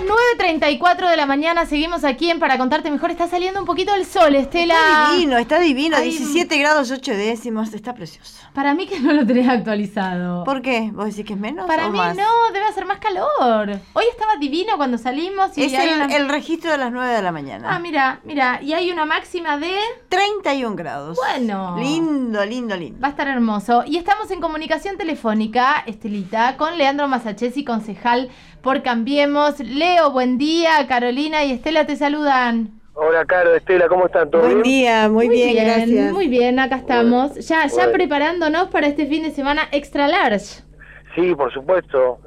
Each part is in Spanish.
9:34 de la mañana, seguimos aquí en Para Contarte Mejor. Está saliendo un poquito el sol, Estela. Está divino, Ay, 17 grados 8 décimos, está precioso. Para mí que no lo tenés actualizado. ¿Por qué? ¿Vos decís que es menos Para o mí más? no, debe hacer más calor. Hoy estaba divino cuando salimos. Y Es el registro de las 9 de la mañana. Ah, mira, y hay una máxima de 31 grados. Bueno. Lindo. Va a estar hermoso. Y estamos en comunicación telefónica, Estelita, con Leandro Masachesi, concejal por Cambiemos. Leo, buen día. Carolina y Estela te saludan. Hola, Caro, Estela, ¿cómo están? ¿Todo bien? Buen día, muy bien, gracias. Muy bien, acá estamos. Ya bueno. Preparándonos para este fin de semana extra large. Sí, por supuesto,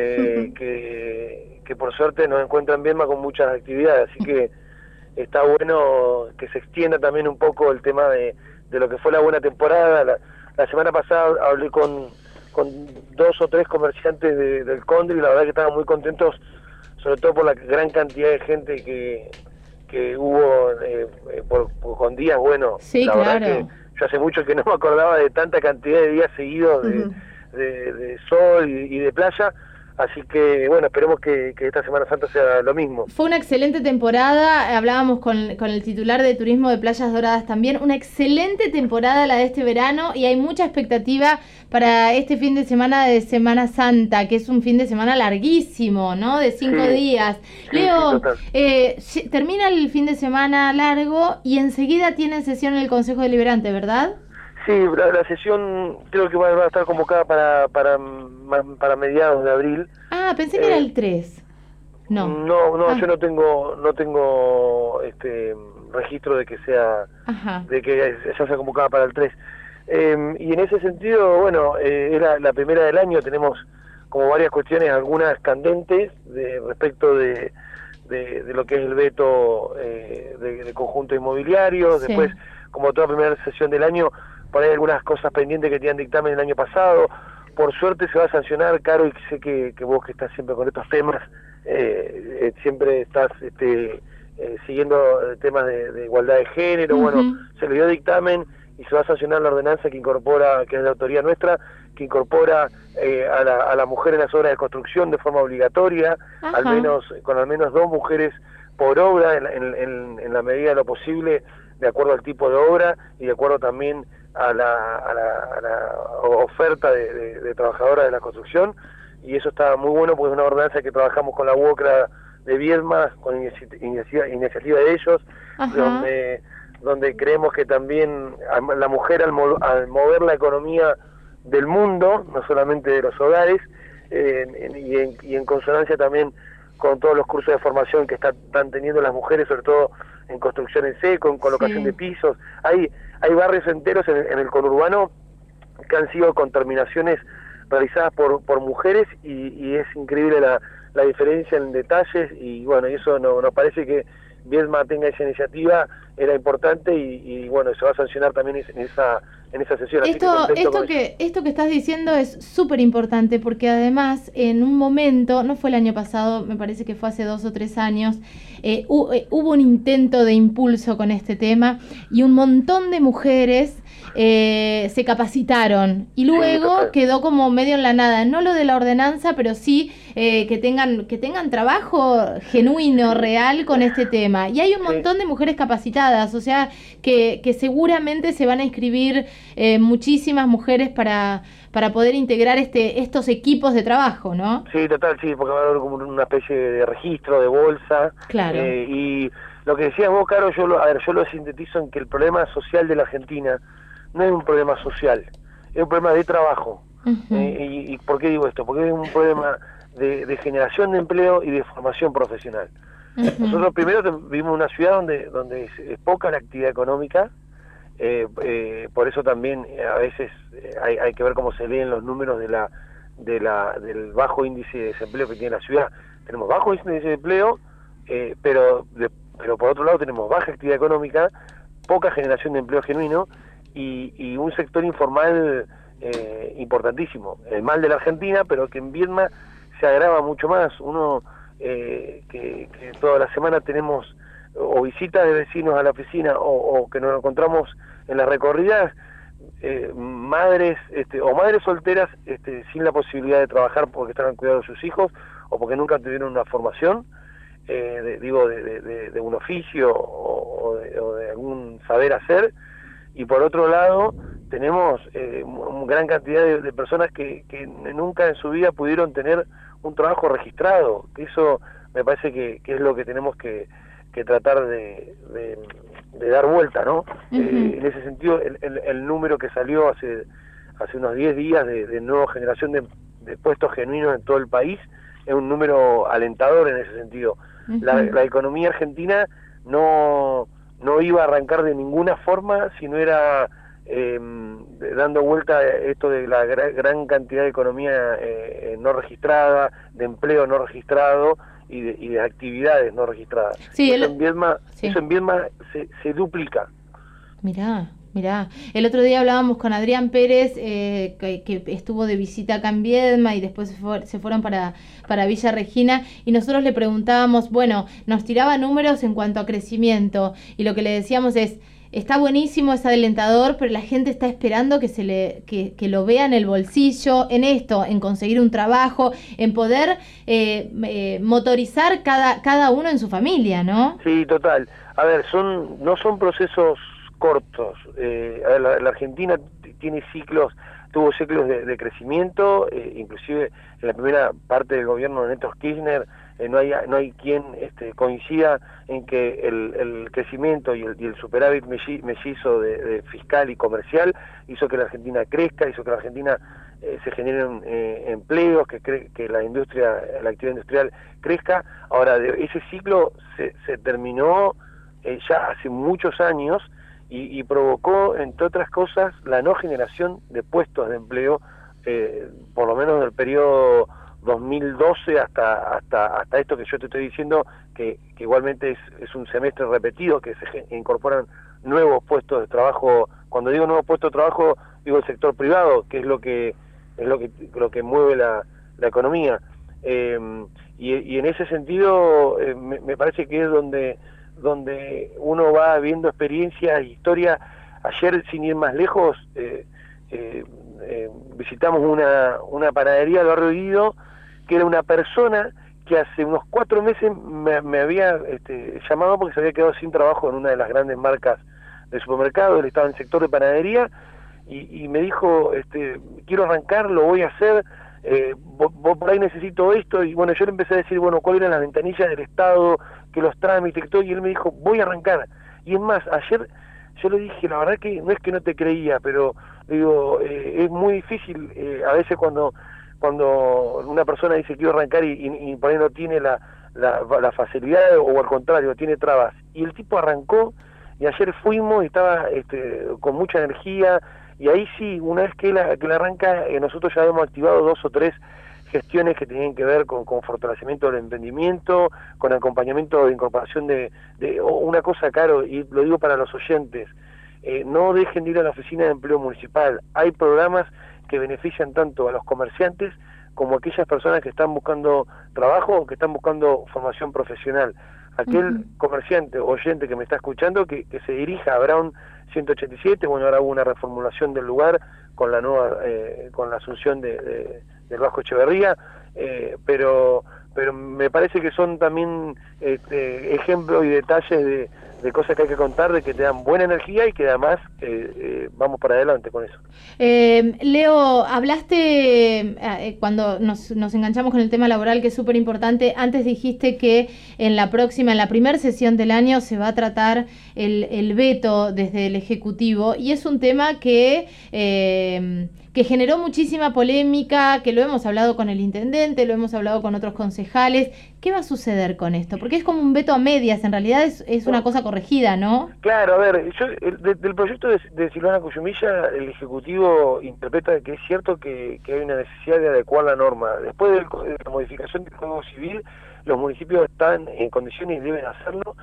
que por suerte nos encuentran bien con muchas actividades, así que está bueno que se extienda también un poco el tema de lo que fue la buena temporada. La semana pasada hablé con 2 o 3 comerciantes del Condri y la verdad que estaban muy contentos, sobre todo por la gran cantidad de gente que hubo con días buenos. Sí, la claro. verdad que yo hace mucho que no me acordaba de tanta cantidad de días seguidos de sol y de playa. Así que, bueno, esperemos que esta Semana Santa sea lo mismo. Fue una excelente temporada, hablábamos con el titular de Turismo de Playas Doradas también, una excelente temporada la de este verano y hay mucha expectativa para este fin de Semana Santa, que es un fin de semana larguísimo, ¿no? De 5 días. Sí, Leo, sí, termina el fin de semana largo y enseguida tienen sesión en el Consejo Deliberante, ¿verdad? Sí, la sesión creo que va a estar convocada para mediados de abril. Ah, pensé que era el 3. No, yo no tengo registro de que sea de que ya sea convocada para el 3. Y en ese sentido, bueno, era la primera del año, tenemos como varias cuestiones, algunas candentes respecto de lo que es el veto de conjuntos inmobiliarios. Sí. Después, como toda primera sesión del año, por ahí algunas cosas pendientes que tenían dictamen el año pasado. Por suerte se va a sancionar, Caro, y sé que vos que estás siempre con estos temas, siempre estás siguiendo temas de igualdad de género. Bueno, se le dio dictamen y se va a sancionar la ordenanza que incorpora, que es de autoría nuestra, que incorpora a la mujer en las obras de construcción de forma obligatoria, con al menos 2 mujeres por obra, en la medida de lo posible, de acuerdo al tipo de obra y de acuerdo también a la oferta de trabajadoras de la construcción. Y eso está muy bueno porque es una ordenanza que trabajamos con la UOCRA de Viedma, con iniciativa de ellos, donde creemos que también la mujer al mover la economía del mundo, no solamente de los hogares, y en consonancia también con todos los cursos de formación que están teniendo las mujeres, sobre todo en construcción en seco, en colocación de pisos. Hay barrios enteros en el conurbano que han sido con terminaciones realizadas por mujeres y es increíble la diferencia en detalles, y bueno, y eso nos parece que Viedma tenga esa iniciativa, era importante y bueno, se va a sancionar también en esa sesión. Esto que estás diciendo es súper importante porque además en un momento, no fue el año pasado, me parece que fue hace 2 o 3 años, hubo un intento de impulso con este tema y un montón de mujeres se capacitaron y luego quedó como medio en la nada, no lo de la ordenanza, pero sí que tengan trabajo genuino, real con este tema. Y hay un montón de mujeres capacitadas, o sea que seguramente se van a inscribir muchísimas mujeres para poder integrar estos equipos de trabajo, ¿no? Sí, total, sí, porque va a haber como una especie de registro, de bolsa. Claro. Y lo que decías vos, Caro, yo lo sintetizo en que el problema social de la Argentina no es un problema social, es un problema de trabajo. ¿Y por qué digo esto? Porque es un problema de generación de empleo y de formación profesional. Nosotros primero vivimos en una ciudad donde es poca la actividad económica, por eso también a veces hay que ver cómo se leen los números del bajo índice de desempleo que tiene la ciudad. Tenemos bajo índice de desempleo, pero por otro lado tenemos baja actividad económica, poca generación de empleo genuino y un sector informal importantísimo, el mal de la Argentina, pero que en Viedma se agrava mucho más. Uno que toda la semana tenemos o visitas de vecinos a la oficina o que nos encontramos en las recorridas, madres o madres solteras sin la posibilidad de trabajar porque están al cuidado de sus hijos o porque nunca tuvieron una formación, de un oficio o de algún saber hacer, y por otro lado tenemos una gran cantidad de personas que nunca en su vida pudieron tener un trabajo registrado, que eso me parece que es lo que tenemos que tratar de dar vuelta, ¿no? En ese sentido, el número que salió hace unos 10 días de nueva generación de puestos genuinos en todo el país es un número alentador en ese sentido. La economía argentina no iba a arrancar de ninguna forma si no era dando vuelta esto de la gran cantidad de economía no registrada, de empleo no registrado y de actividades no registradas. Sí, eso en Viedma se duplica. Mirá, el otro día hablábamos con Adrián Pérez, que estuvo de visita acá en Viedma y después se fueron para Villa Regina, y nosotros le preguntábamos, bueno, nos tiraba números en cuanto a crecimiento, y lo que le decíamos es, está buenísimo, es alentador, pero la gente está esperando que lo vea en el bolsillo, en esto, en conseguir un trabajo, en poder motorizar cada uno en su familia, ¿no? Sí, total. A ver, no son procesos cortos. La Argentina tuvo ciclos de crecimiento, inclusive en la primera parte del gobierno de Néstor Kirchner no hay quien coincida en que el crecimiento y el superávit mellizo de fiscal y comercial hizo que la Argentina crezca, hizo que la Argentina se generen empleos, que la actividad industrial crezca. Ahora, ese ciclo se terminó ya hace muchos años, y provocó, entre otras cosas, la no generación de puestos de empleo, por lo menos del periodo 2012 hasta esto que yo te estoy diciendo, que igualmente es un semestre repetido, que se incorporan nuevos puestos de trabajo. Cuando digo nuevos puestos de trabajo, digo el sector privado, que es lo que mueve la economía. Y en ese sentido, me parece que es donde uno va viendo experiencias e historia. Ayer, sin ir más lejos, visitamos una panadería de Barrio Guido, que era una persona que hace unos 4 meses me había llamado porque se había quedado sin trabajo en una de las grandes marcas de supermercado. Él estaba en el sector de panadería y me dijo, quiero arrancar, lo voy a hacer, vos por ahí necesito esto. Y bueno, yo le empecé a decir, bueno, cuáles eran las ventanillas del Estado, que los trámites y todo, y él me dijo, voy a arrancar. Y es más, ayer yo le dije, la verdad que no es que no te creía, pero digo, es muy difícil a veces cuando una persona dice quiero arrancar y por ahí no tiene la facilidad, o al contrario, tiene trabas. Y el tipo arrancó, y ayer fuimos y estaba con mucha energía, y ahí sí, una vez que él arranca, nosotros ya hemos activado 2 o 3 gestiones que tienen que ver con fortalecimiento del emprendimiento, con acompañamiento de incorporación de una cosa, Caro, y lo digo para los oyentes, no dejen de ir a la oficina de empleo municipal. Hay programas que benefician tanto a los comerciantes como a aquellas personas que están buscando trabajo o que están buscando formación profesional. Aquel comerciante o oyente que me está escuchando, que se dirija a Brown 187, bueno, ahora hubo una reformulación del lugar con la nueva, con la asunción del Vasco Echeverría, pero me parece que son también ejemplos y detalles de cosas que hay que contar, de que te dan buena energía y que además vamos para adelante con eso. Leo, hablaste cuando nos enganchamos con el tema laboral, que es súper importante. Antes dijiste que en la primera sesión del año se va a tratar el veto desde el Ejecutivo, y es un tema que generó muchísima polémica, que lo hemos hablado con el intendente, lo hemos hablado con otros concejales. ¿Qué va a suceder con esto? Porque es como un veto a medias, en realidad es una cosa corregida, ¿no? Claro, a ver, del proyecto de Silvana Cuyumilla, el Ejecutivo interpreta que es cierto que hay una necesidad de adecuar la norma. Después de la modificación del Código Civil, los municipios están en condiciones y deben hacerlo,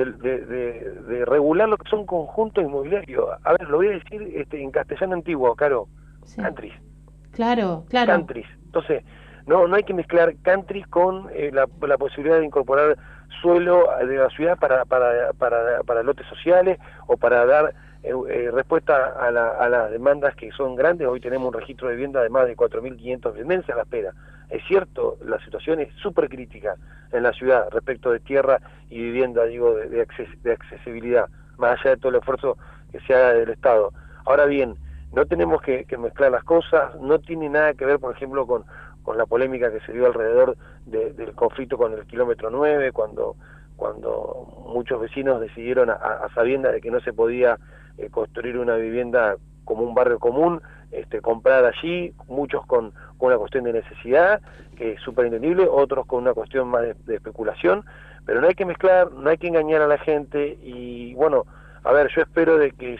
de regular lo que son conjuntos inmobiliarios. A ver, lo voy a decir en castellano antiguo, Caro. Sí. Countries. Claro. Countries. Entonces, no hay que mezclar countries con la posibilidad de incorporar suelo de la ciudad para lotes sociales o para dar respuesta a las demandas que son grandes. Hoy tenemos un registro de vivienda de más de 4.500 viviendas a la espera. es cierto, la situación es súper crítica en la ciudad respecto de tierra y vivienda, digo, de accesibilidad, más allá de todo el esfuerzo que se haga del Estado. Ahora bien, no tenemos que mezclar las cosas, no tiene nada que ver, por ejemplo, con la polémica que se dio alrededor del conflicto con el kilómetro 9, cuando muchos vecinos decidieron a sabiendas de que no se podía construir una vivienda como un barrio común, comprar allí, muchos con una cuestión de necesidad, que es súper entendible, otros con una cuestión más de especulación, pero no hay que mezclar, no hay que engañar a la gente, y bueno, a ver, yo espero de que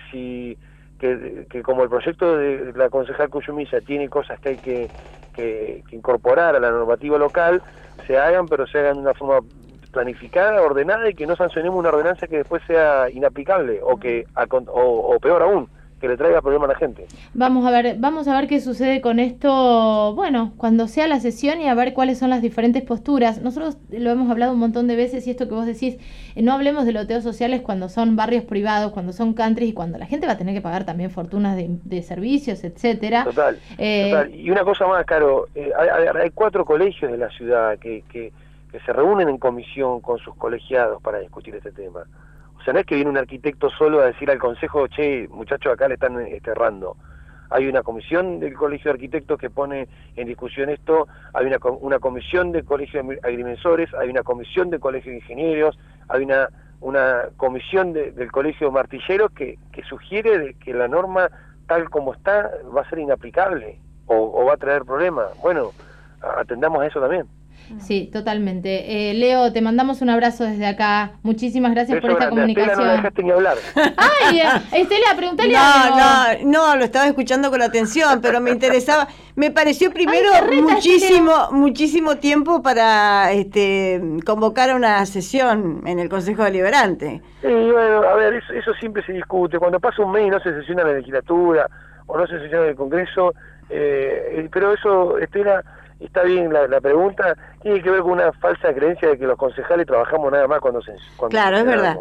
que como el proyecto de la concejal Cuyumilla tiene cosas que hay que incorporar a la normativa local, se hagan, pero se hagan de una forma planificada, ordenada, y que no sancionemos una ordenanza que después sea inaplicable o peor aún, que le traiga problema a la gente. Vamos a ver qué sucede con esto, bueno, cuando sea la sesión, y a ver cuáles son las diferentes posturas. Nosotros lo hemos hablado un montón de veces, y esto que vos decís, no hablemos de loteos sociales cuando son barrios privados, cuando son countries, y cuando la gente va a tener que pagar también fortunas de servicios, etcétera. Total. Y una cosa más, Caro, hay 4 colegios de la ciudad que se reúnen en comisión con sus colegiados para discutir este tema. O sea, no es que viene un arquitecto solo a decir al consejo, che, muchachos, acá le están errando. Hay una comisión del colegio de arquitectos que pone en discusión esto, hay una comisión del colegio de agrimensores, hay una comisión del colegio de ingenieros, hay una comisión del colegio de martilleros que sugiere de que la norma tal como está va a ser inaplicable o va a traer problemas. Bueno, atendamos a eso también. Sí, totalmente. Leo, te mandamos un abrazo desde acá. Muchísimas gracias por esta comunicación. Estela, no la dejaste ni hablar. Ay, Estela, preguntale algo. No, lo estaba escuchando con atención, pero me interesaba. Me pareció primero muchísimo tiempo para convocar a una sesión en el Consejo Deliberante. Sí, bueno, a ver, eso siempre se discute. Cuando pasa un mes y no se sesiona la legislatura o no se sesiona el Congreso, pero eso, Estela, está bien la pregunta, tiene que ver con una falsa creencia de que los concejales trabajamos nada más cuando claro, es verdad.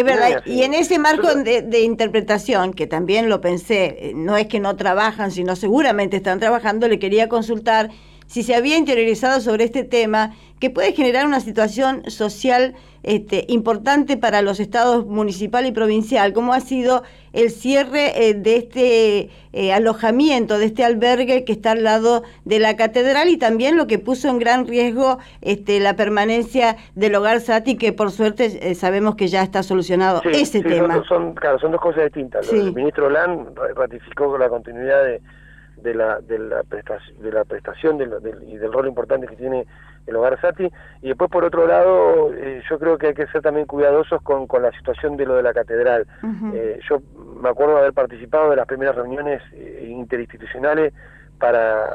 Y en ese marco de interpretación, que también lo pensé, no es que no trabajan, sino seguramente están trabajando, le quería consultar si se había interiorizado sobre este tema, que puede generar una situación social importante para los estados municipal y provincial, como ha sido el cierre de este alojamiento, de este albergue que está al lado de la catedral, y también lo que puso en gran riesgo la permanencia del Hogar Saty, que por suerte sabemos que ya está solucionado ese tema. Son 2 cosas distintas. Sí. El ministro Lan ratificó la continuidad de la prestación y del rol importante que tiene el Hogar Saty, y después por otro lado yo creo que hay que ser también cuidadosos con la situación de lo de la catedral. Yo me acuerdo de haber participado de las primeras reuniones interinstitucionales para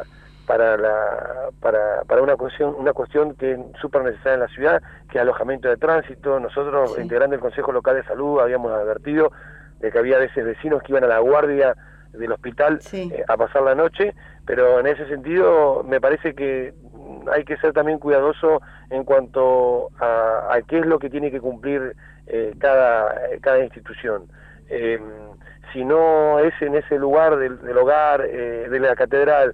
una cuestión que es súper necesaria en la ciudad, que es alojamiento de tránsito. Nosotros, integrando el Consejo Local de Salud, habíamos advertido de que había a veces vecinos que iban a la guardia del hospital a pasar la noche, pero en ese sentido me parece que hay que ser también cuidadoso en cuanto a qué es lo que tiene que cumplir cada institución. Si no es en ese lugar del hogar, de la catedral,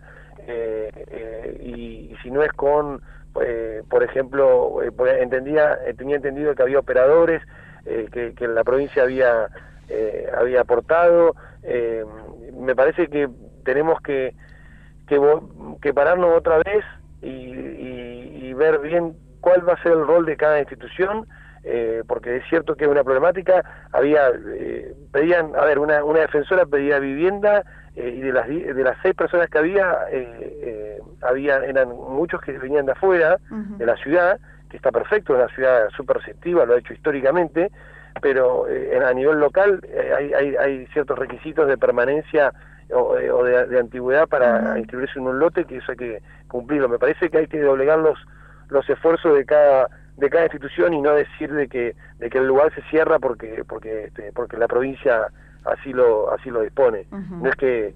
y si no es con, por ejemplo, tenía entendido que había operadores que la provincia había aportado. Me parece que tenemos que pararnos otra vez y ver bien cuál va a ser el rol de cada institución, porque es cierto que es una problemática. Pedían, a ver, una defensora pedía vivienda, y de las 6 personas que eran muchos que venían de afuera, de la ciudad, que está perfecto, una ciudad súper receptiva, lo ha hecho históricamente, pero a nivel local hay ciertos requisitos de permanencia o de antigüedad para inscribirse en un lote, que eso hay que cumplirlo. Me parece que hay que doblegar los esfuerzos de cada institución y no decir de que el lugar se cierra porque la provincia así lo dispone. No es que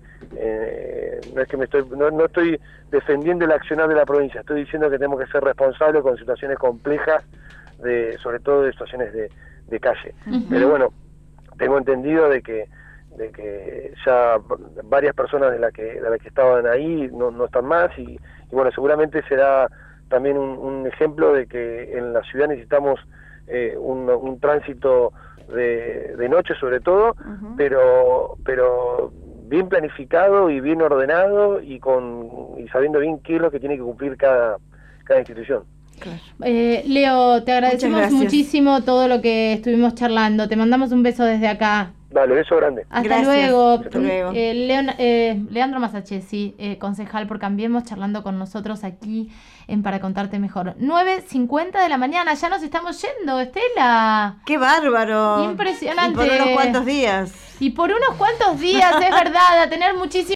no estoy defendiendo el accionar de la provincia, estoy diciendo que tenemos que ser responsables con situaciones complejas, sobre todo de situaciones de calle. Pero bueno, tengo entendido de que ya varias personas de las que estaban ahí no están más, y bueno, seguramente será también un ejemplo de que en la ciudad necesitamos un tránsito de noche sobre todo, pero bien planificado y bien ordenado y sabiendo bien qué es lo que tiene que cumplir cada institución. Claro. Leo, te agradecemos muchísimo todo lo que estuvimos charlando. Te mandamos un beso desde acá. Dale, beso grande. Hasta luego. Hasta luego. Leandro Masachesi, concejal por Cambiemos, charlando con nosotros aquí en Para Contarte Mejor. 9:50 de la mañana, ya nos estamos yendo, Estela. ¡Qué bárbaro! Impresionante. Y por unos cuantos días. Y por unos cuantos días, es verdad, a tener muchísimo